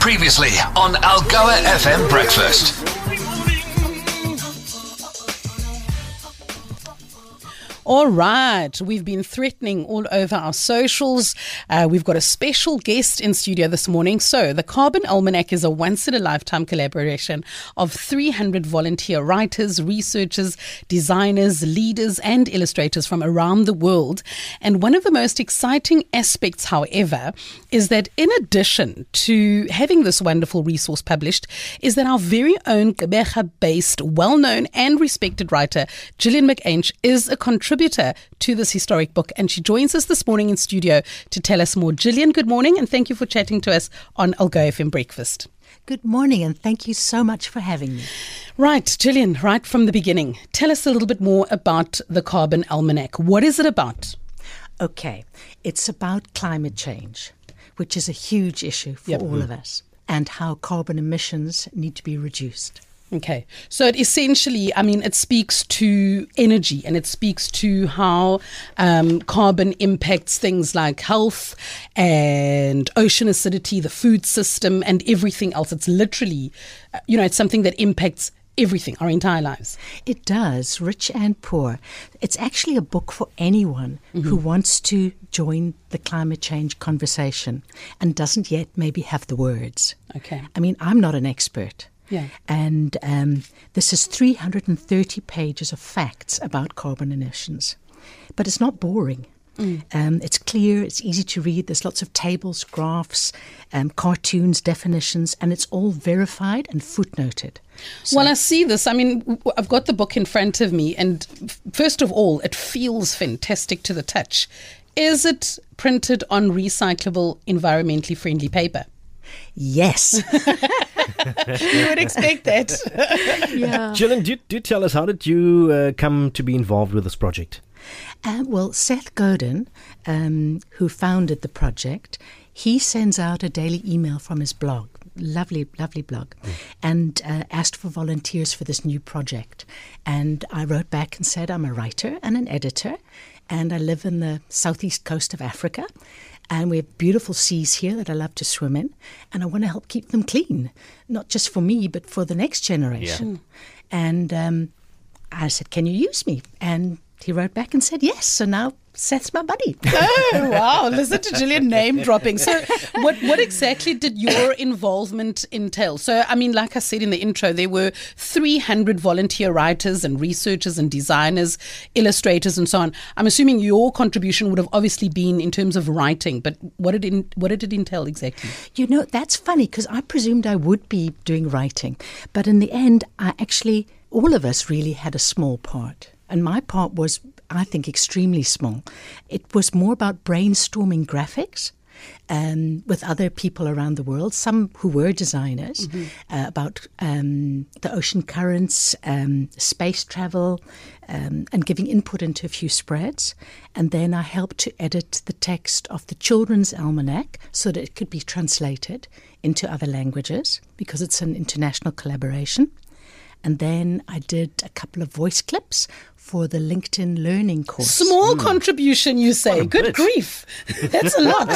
Previously on Algoa FM Breakfast. All right, we've been threatening all over our socials. We've got a special guest in studio this morning. So the Carbon Almanac is a once-in-a-lifetime collaboration of 300 volunteer writers, researchers, designers, leaders and illustrators from around the world. And one of the most exciting aspects, however, is that in addition to having this wonderful resource published, is that our very own Gqeberha-based, well-known and respected writer, Gillian McAinch, is a contributor to this historic book, and she joins us this morning in studio to tell us more. Gillian, good morning, and thank you for chatting to us on Algoa FM Breakfast. Good morning, and thank you so much for having me. Right, Gillian, right from the beginning, tell us a little bit more about the Carbon Almanac. What is it about? Okay, it's about climate change, which is a huge issue for all of us, and how carbon emissions need to be reduced. Okay, so it essentially, it speaks to energy, and it speaks to how carbon impacts things like health and ocean acidity, the food system and everything else. It's literally, it's something that impacts everything, our entire lives. It does, rich and poor. It's actually a book for anyone who wants to join the climate change conversation and doesn't yet maybe have the words. Okay. I'm not an expert. Yeah. And this is 330 pages of facts about carbon emissions. But it's not boring. It's clear, it's easy to read. There's lots of tables, graphs, cartoons, definitions, and it's all verified and footnoted. So, well, I see this. I've got the book in front of me, and first of all, it feels fantastic to the touch. Is it printed on recyclable, environmentally friendly paper? Yes. You would expect that. Yeah. Gillian, do tell us, how did you come to be involved with this project? Well, Seth Godin, who founded the project, he sends out a daily email from his blog, lovely, lovely blog, and asked for volunteers for this new project. And I wrote back and said, I'm a writer and an editor, and I live in the southeast coast of Africa. And we have beautiful seas here that I love to swim in. And I want to help keep them clean, not just for me, but for the next generation. Yeah. And I said, can you use me? And he wrote back and said, yes. So now Seth's my buddy. Oh, wow. Listen to Gillian name dropping. So what exactly did your involvement entail? So, like I said in the intro, there were 300 volunteer writers and researchers and designers, illustrators and so on. I'm assuming your contribution would have obviously been in terms of writing, but what did it entail exactly? That's funny, because I presumed I would be doing writing. But in the end, all of us really had a small part. And my part was, I think, extremely small. It was more about brainstorming graphics with other people around the world, some who were designers, about the ocean currents, space travel, and giving input into a few spreads. And then I helped to edit the text of the Children's Almanac so that it could be translated into other languages, because it's an international collaboration. And then I did a couple of voice clips for the LinkedIn Learning course. Small contribution, you say. Good grief. That's a lot.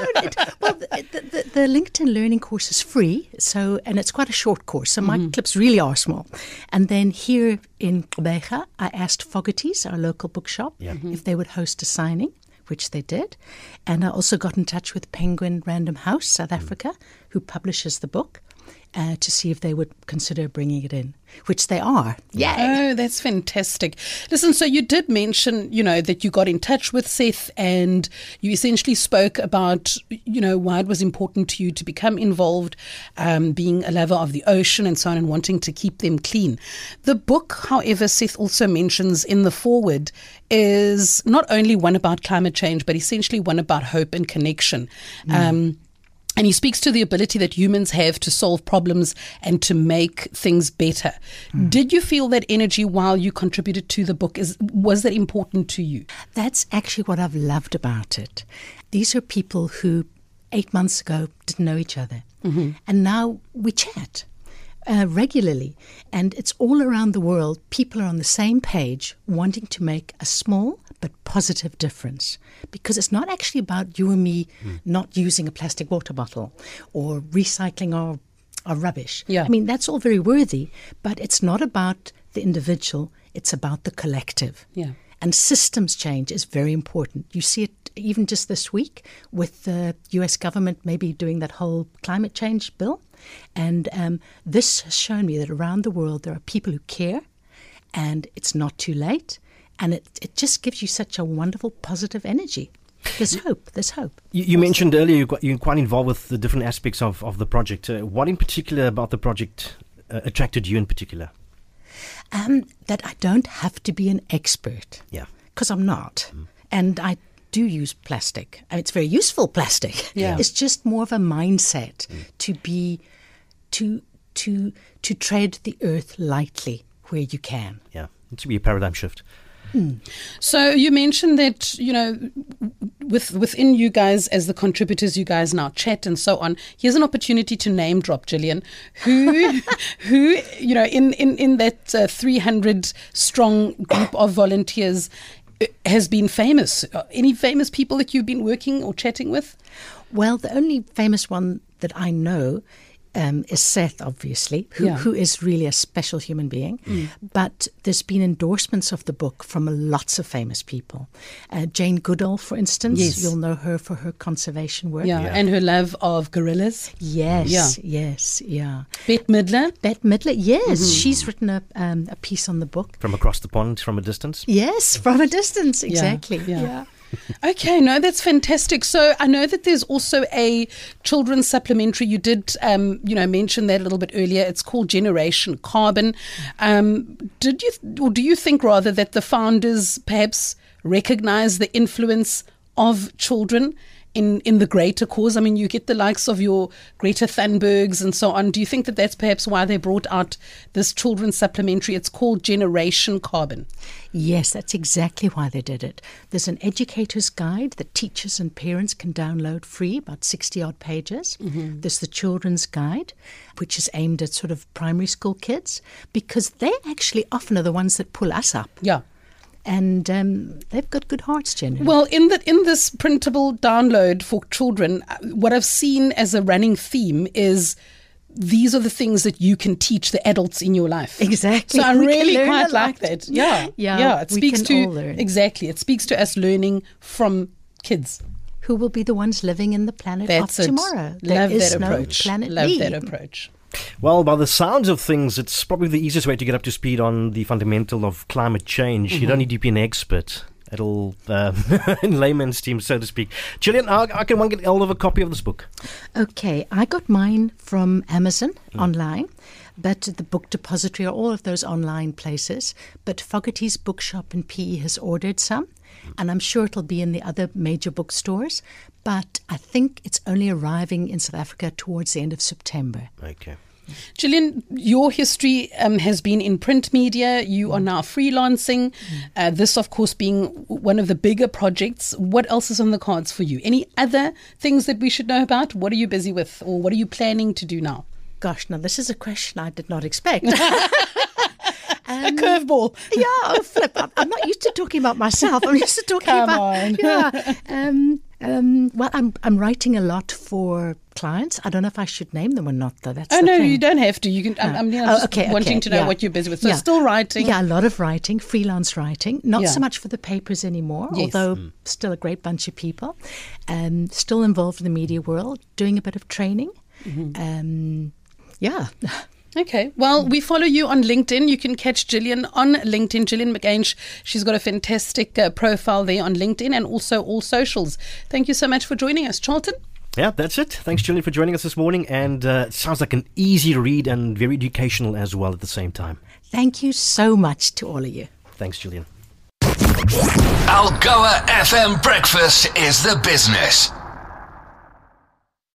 The LinkedIn Learning course is free, and it's quite a short course, so my clips really are small. And then here in Gqeberha, I asked Fogarty's, our local bookshop, if they would host a signing, which they did. And I also got in touch with Penguin Random House, South Africa, who publishes the book, to see if they would consider bringing it in, which they are. Yay! Oh, that's fantastic. Listen, so you did mention, that you got in touch with Seth and you essentially spoke about, why it was important to you to become involved, being a lover of the ocean and so on, and wanting to keep them clean. The book, however, Seth also mentions in the foreword, is not only one about climate change, but essentially one about hope and connection. And he speaks to the ability that humans have to solve problems and to make things better. Did you feel that energy while you contributed to the book? Was that important to you? That's actually what I've loved about it. These are people who 8 months ago didn't know each other. And now we chat regularly. And it's all around the world. People are on the same page, wanting to make a small but positive difference. Because it's not actually about you and me not using a plastic water bottle or recycling our rubbish. Yeah. I mean, that's all very worthy, but it's not about the individual, it's about the collective. Yeah. And systems change is very important. You see it even just this week with the US government maybe doing that whole climate change bill. And this has shown me that around the world there are people who care, and it's not too late. And it just gives you such a wonderful positive energy. There's hope. There's hope. You mentioned earlier you're quite involved with the different aspects of the project. What in particular about the project attracted you in particular? That I don't have to be an expert. Yeah. Because I'm not. And I do use plastic. I mean, it's very useful plastic. Yeah. It's just more of a mindset to be, to tread the earth lightly where you can. Yeah. It should be a paradigm shift. So you mentioned that, within you guys as the contributors, you guys now chat and so on. Here's an opportunity to name drop, Gillian, who in that 300 strong group of volunteers has been famous. Any famous people that you've been working or chatting with? Well, the only famous one that I know is Seth, obviously, who is really a special human being. But there's been endorsements of the book from lots of famous people. Jane Goodall, for instance, Yes. you'll know her for her conservation work. Yeah, and her love of gorillas. Yes, Yeah. yes, yeah. Bette Midler. Bette Midler, yes, she's written a piece on the book. From across the pond, from a distance? Yes, from a distance, exactly. yeah. Okay, no, that's fantastic. So I know that there's also a children's supplementary. You did, mention that a little bit earlier. It's called Generation Carbon. Do you think rather that the founders perhaps recognize the influence of children in the greater cause? I mean, you get the likes of your Greta Thunbergs and so on. Do you think that that's perhaps why they brought out this children's supplementary? It's called Generation Carbon. Yes, that's exactly why they did it. There's an educator's guide that teachers and parents can download free, about 60-odd pages. There's the children's guide, which is aimed at sort of primary school kids, because they actually often are the ones that pull us up. Yeah. And they've got good hearts generally. Well, in this printable download for children, what I've seen as a running theme is these are the things that you can teach the adults in your life. Exactly. So I We can really learn quite a like lot. that. Yeah. Yeah, It we speaks can to all learn. exactly. It speaks to us learning from kids. Who will be the ones living in the planet That's of it. tomorrow? Love There is that no approach. planet Love B. that approach. Well, by the sounds of things, it's probably the easiest way to get up to speed on the fundamental of climate change. You don't need to be an expert. It'll, in layman's terms, so to speak. Gillian, how can one get hold of a copy of this book? Okay, I got mine from Amazon online, but the Book Depository or all of those online places. But Fogarty's Bookshop in PE has ordered some, and I'm sure it'll be in the other major bookstores. But I think it's only arriving in South Africa towards the end of September. Okay. Gillian, your history has been in print media. You are now freelancing. This, of course, being one of the bigger projects. What else is on the cards for you? Any other things that we should know about? What are you busy with, or what are you planning to do now? Gosh, now this is a question I did not expect. A curveball. Yeah, oh, flip. I'm not used to talking about myself. I'm used to talking Come about. on. Yeah. Well, I'm writing a lot for clients. I don't know if I should name them or not, though. That's Oh, the no, thing. you don't have to. You can. I'm just wanting to know yeah. what you're busy with. So Yeah. still writing. Yeah, a lot of writing, freelance writing. Not Yeah. so much for the papers anymore, Yes. although still a great bunch of people. Still involved in the media world, doing a bit of training. Yeah. Okay. Well, we follow you on LinkedIn. You can catch Gillian on LinkedIn. Gillian McAinsh. She's got a fantastic profile there on LinkedIn and also all socials. Thank you so much for joining us, Charlton. Yeah, that's it. Thanks, Gillian, for joining us this morning. And it sounds like an easy read and very educational as well at the same time. Thank you so much to all of you. Thanks, Gillian. Algoa FM Breakfast is the business.